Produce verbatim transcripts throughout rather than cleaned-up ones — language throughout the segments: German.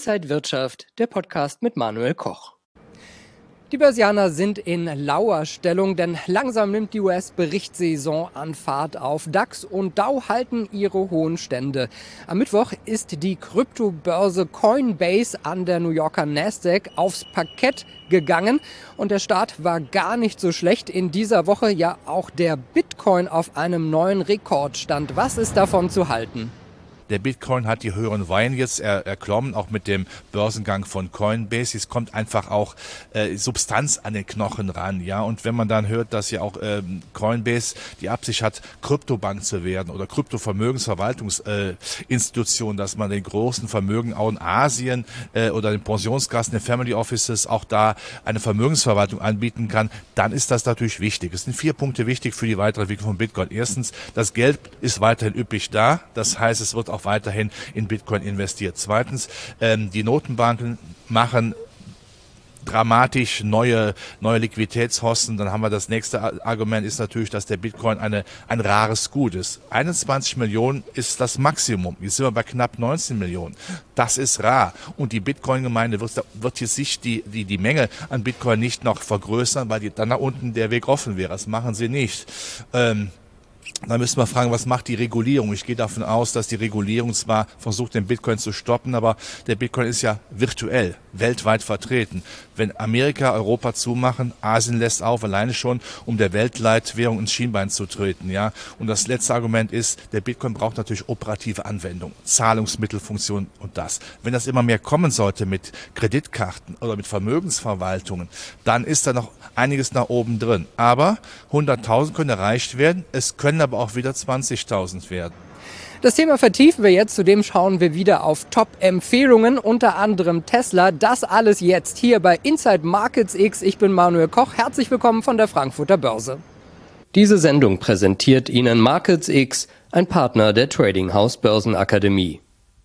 Inside Wirtschaft, der Podcast mit Manuel Koch. Die Börsianer sind in Lauerstellung, denn langsam nimmt die U S-Berichtssaison an Fahrt auf. DAX und Dow halten ihre hohen Stände. Am Mittwoch ist die Kryptobörse Coinbase an der New Yorker Nasdaq aufs Parkett gegangen und der Start war gar nicht so schlecht. In dieser Woche ja auch der Bitcoin auf einem neuen Rekordstand. Was ist davon zu halten? Der Bitcoin hat die höheren Wellen jetzt er, erklommen, auch mit dem Börsengang von Coinbase. Es kommt einfach auch äh, Substanz an den Knochen ran, ja. Und wenn man dann hört, dass ja auch ähm, Coinbase die Absicht hat, Kryptobank zu werden oder Kryptovermögensverwaltungsinstitution, äh, dass man den großen Vermögen auch in Asien äh, oder den Pensionskassen, den Family Offices auch da eine Vermögensverwaltung anbieten kann, dann ist das natürlich wichtig. Es sind vier Punkte wichtig für die weitere Entwicklung von Bitcoin. Erstens, das Geld ist weiterhin üppig da. Das heißt, es wird auch weiterhin in Bitcoin investiert. Zweitens, ähm, die Notenbanken machen dramatisch neue neue Liquiditätshosten. Dann haben wir das nächste Argument ist natürlich, dass der Bitcoin eine ein rares Gut ist. einundzwanzig Millionen ist das Maximum. Jetzt sind wir bei knapp neunzehn Millionen. Das ist rar. Und die Bitcoin-Gemeinde wird, wird jetzt sich die, die, die Menge an Bitcoin nicht noch vergrößern, weil die, dann nach unten der Weg offen wäre. Das machen sie nicht. Ähm, Da müssen wir fragen, was macht die Regulierung? Ich gehe davon aus, dass die Regulierung zwar versucht, den Bitcoin zu stoppen, aber der Bitcoin ist ja virtuell, weltweit vertreten. Wenn Amerika, Europa zumachen, Asien lässt auf, alleine schon, um der Weltleitwährung ins Schienbein zu treten, ja. Und das letzte Argument ist, der Bitcoin braucht natürlich operative Anwendung, Zahlungsmittelfunktion und das. Wenn das immer mehr kommen sollte mit Kreditkarten oder mit Vermögensverwaltungen, dann ist da noch einiges nach oben drin. Aber hunderttausend können erreicht werden, es können aber auch wieder zwanzigtausend werden. Das Thema vertiefen wir jetzt, zudem schauen wir wieder auf Top-Empfehlungen, unter anderem Tesla. Das alles jetzt hier bei Inside Markets X. Ich bin Manuel Koch, herzlich willkommen von der Frankfurter Börse. Diese Sendung präsentiert Ihnen Markets X, ein Partner der Trading House Börsenakademie.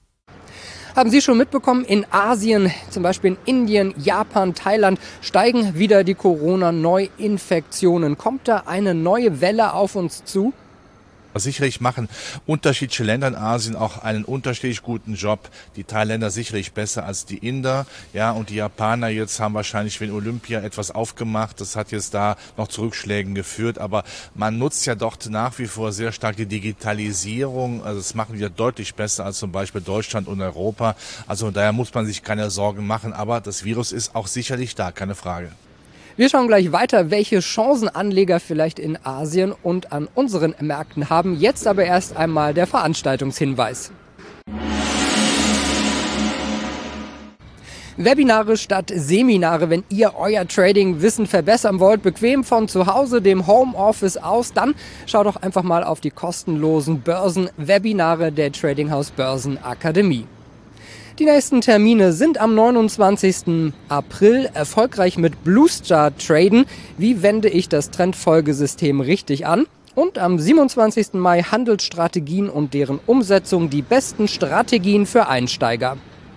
Haben Sie schon mitbekommen, in Asien, zum Beispiel in Indien, Japan, Thailand, steigen wieder die Corona-Neuinfektionen. Kommt da eine neue Welle auf uns zu? Sicherlich machen unterschiedliche Länder in Asien auch einen unterschiedlich guten Job. Die Thailänder sicherlich besser als die Inder, ja, und die Japaner jetzt haben wahrscheinlich wegen Olympia etwas aufgemacht. Das hat jetzt da noch zu Rückschlägen geführt, aber man nutzt ja dort nach wie vor sehr stark die Digitalisierung. Also das machen die ja deutlich besser als zum Beispiel Deutschland und Europa. Also daher muss man sich keine Sorgen machen, aber das Virus ist auch sicherlich da, keine Frage. Wir schauen gleich weiter, welche Chancen Anleger vielleicht in Asien und an unseren Märkten haben. Jetzt aber erst einmal der Veranstaltungshinweis. Webinare statt Seminare. Wenn ihr euer Trading-Wissen verbessern wollt, bequem von zu Hause, dem Homeoffice aus, dann schaut doch einfach mal auf die kostenlosen Börsen-Webinare der Trading House Börsenakademie. Die nächsten Termine sind am neunundzwanzigsten April erfolgreich mit Bluestar traden. Wie wende ich das Trendfolgesystem richtig an? Und am siebenundzwanzigsten Mai Handelsstrategien und deren Umsetzung, die besten Strategien für Einsteiger.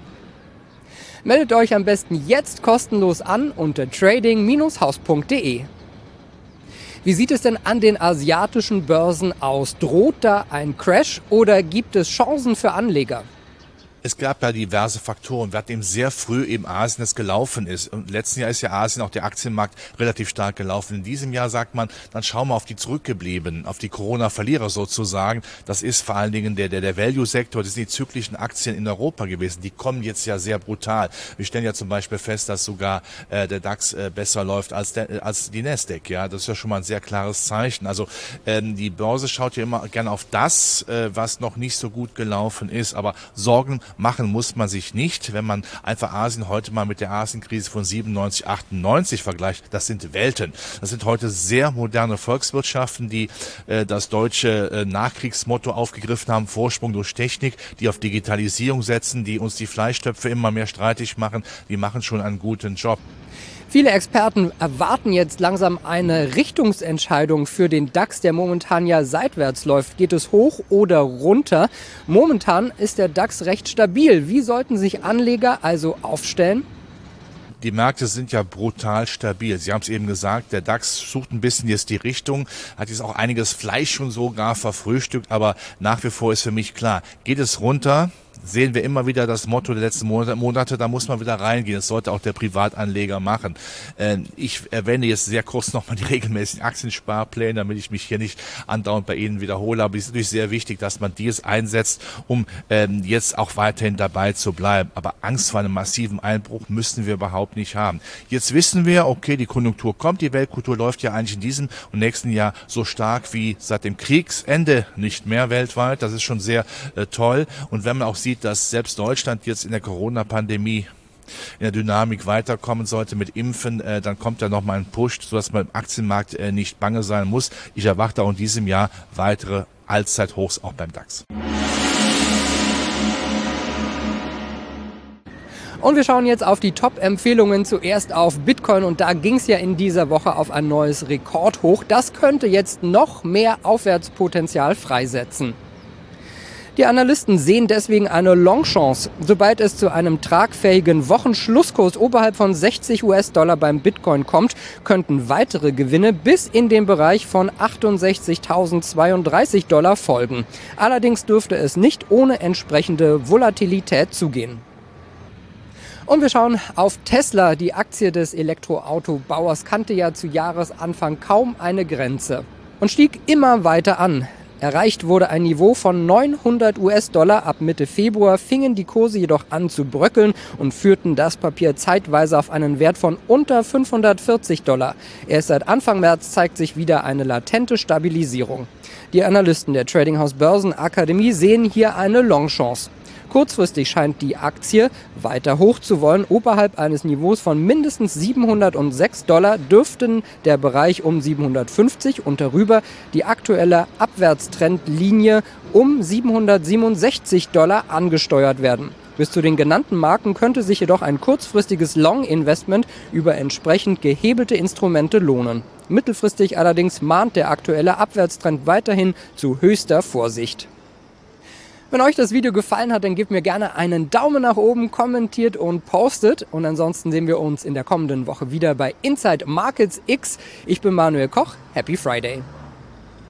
Meldet euch am besten jetzt kostenlos an unter trading Bindestrich haus punkt de. Wie sieht es denn an den asiatischen Börsen aus? Droht da ein Crash oder gibt es Chancen für Anleger? Es gab ja diverse Faktoren. Wir hatten eben sehr früh eben Asien, das gelaufen ist. Und im letzten Jahr ist ja Asien, auch der Aktienmarkt, relativ stark gelaufen. In diesem Jahr sagt man, dann schauen wir auf die Zurückgebliebenen, auf die Corona-Verlierer sozusagen. Das ist vor allen Dingen der, der, der Value-Sektor, das sind die zyklischen Aktien in Europa gewesen. Die kommen jetzt ja sehr brutal. Wir stellen ja zum Beispiel fest, dass sogar äh, der DAX äh, besser läuft als, der, als die Nasdaq. Ja, das ist ja schon mal ein sehr klares Zeichen. Also ähm, die Börse schaut ja immer gerne auf das, äh, was noch nicht so gut gelaufen ist. Aber Sorgen machen muss man sich nicht, wenn man einfach Asien heute mal mit der Asienkrise von siebenundneunzig, achtundneunzig vergleicht. Das sind Welten. Das sind heute sehr moderne Volkswirtschaften, die äh, das deutsche äh, Nachkriegsmotto aufgegriffen haben, Vorsprung durch Technik, die auf Digitalisierung setzen, die uns die Fleischtöpfe immer mehr streitig machen. Die machen schon einen guten Job. Viele Experten erwarten jetzt langsam eine Richtungsentscheidung für den DAX, der momentan ja seitwärts läuft. Geht es hoch oder runter? Momentan ist der DAX recht stabil. Wie sollten sich Anleger also aufstellen? Die Märkte sind ja brutal stabil. Sie haben es eben gesagt, der DAX sucht ein bisschen jetzt die Richtung, hat jetzt auch einiges Fleisch schon sogar verfrühstückt, aber nach wie vor ist für mich klar, geht es runter, sehen wir immer wieder das Motto der letzten Monate, Monate, da muss man wieder reingehen. Das sollte auch der Privatanleger machen. Äh, ich erwähne jetzt sehr kurz nochmal die regelmäßigen Aktiensparpläne, damit ich mich hier nicht andauernd bei Ihnen wiederhole. Aber es ist natürlich sehr wichtig, dass man dies einsetzt, um ähm, jetzt auch weiterhin dabei zu bleiben. Aber Angst vor einem massiven Einbruch müssen wir überhaupt nicht haben. Jetzt wissen wir, okay, die Konjunktur kommt, die Weltkultur läuft ja eigentlich in diesem und nächsten Jahr so stark wie seit dem Kriegsende nicht mehr weltweit. Das ist schon sehr äh, toll. Und wenn man auch sieht, dass selbst Deutschland jetzt in der Corona-Pandemie in der Dynamik weiterkommen sollte mit Impfen, äh, dann kommt da nochmal ein Push, sodass man im Aktienmarkt äh, nicht bange sein muss. Ich erwarte auch in diesem Jahr weitere Allzeithochs auch beim DAX. Und wir schauen jetzt auf die Top-Empfehlungen, zuerst auf Bitcoin, und da ging es ja in dieser Woche auf ein neues Rekordhoch. Das könnte jetzt noch mehr Aufwärtspotenzial freisetzen. Die Analysten sehen deswegen eine Long-Chance. Sobald es zu einem tragfähigen Wochenschlusskurs oberhalb von sechzig US-Dollar beim Bitcoin kommt, könnten weitere Gewinne bis in den Bereich von achtundsechzigtausendzweiunddreißig Dollar folgen. Allerdings dürfte es nicht ohne entsprechende Volatilität zugehen. Und wir schauen auf Tesla. Die Aktie des Elektroautobauers kannte ja zu Jahresanfang kaum eine Grenze und stieg immer weiter an. Erreicht wurde ein Niveau von neunhundert US-Dollar. Ab Mitte Februar fingen die Kurse jedoch an zu bröckeln und führten das Papier zeitweise auf einen Wert von unter fünfhundertvierzig Dollar. Erst seit Anfang März zeigt sich wieder eine latente Stabilisierung. Die Analysten der Tradinghaus Börsenakademie sehen hier eine Long-Chance. Kurzfristig scheint die Aktie weiter hoch zu wollen. Oberhalb eines Niveaus von mindestens siebenhundertsechs Dollar dürften der Bereich um siebenhundertfünfzig und darüber die aktuelle Abwärtstrendlinie um siebenhundertsiebenundsechzig Dollar angesteuert werden. Bis zu den genannten Marken könnte sich jedoch ein kurzfristiges Long-Investment über entsprechend gehebelte Instrumente lohnen. Mittelfristig allerdings mahnt der aktuelle Abwärtstrend weiterhin zu höchster Vorsicht. Wenn euch das Video gefallen hat, dann gebt mir gerne einen Daumen nach oben, kommentiert und postet. Und ansonsten sehen wir uns in der kommenden Woche wieder bei Inside Markets X. Ich bin Manuel Koch. Happy Friday!